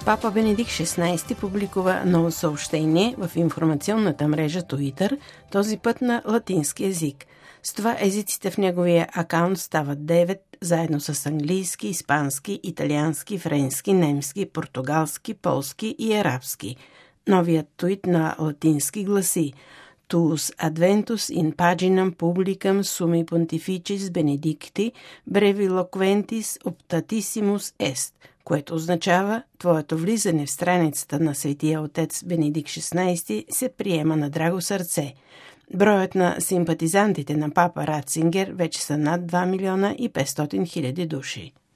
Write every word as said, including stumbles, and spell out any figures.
Папа Бенедикт шестнайсети публикува ново съобщение в информационната мрежа Twitter, този път на латински език. С това езиците в неговия акаунт стават девет, заедно с английски, испански, италиански, френски, немски, португалски, полски и арабски. Новият твит на латински гласи: Tuus adventus in paginam publicam summi pontificis benedicti brevi loquentis optatissimus est, което означава: твоето влизане в страницата на Светия отец Бенедикт шестнайсети се приема на драго сърце. Броят на симпатизантите на папа Ратцингер вече са над два милиона и петстотин хиляди души.